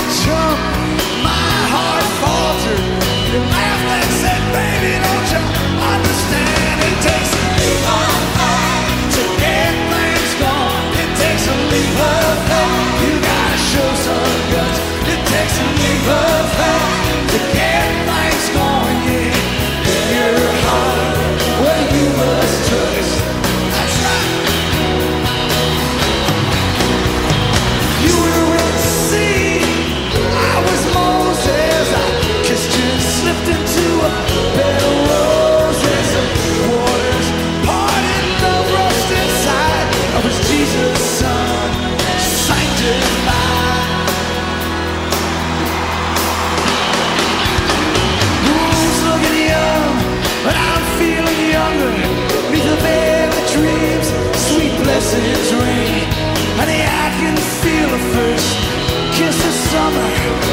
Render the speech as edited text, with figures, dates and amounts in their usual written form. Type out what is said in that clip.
jump, my heart faltered. You laughed and said, baby, don't you understand? It takes a leap of faith to get things going. It takes a leap of faith. You gotta show some guts. It takes a leap of faith to get things going. Yeah, in your heart, well, you must trust. That's right. You were in the sea, I was Moses. I kissed you and slipped into a bed of roses. The waters parted, the rust inside. I was Jesus' son, sanctified. Moon's looking young, but I'm feeling younger. Neath the veil of dreams, sweet blessings rain. Honey, I can feel the first kiss of summer.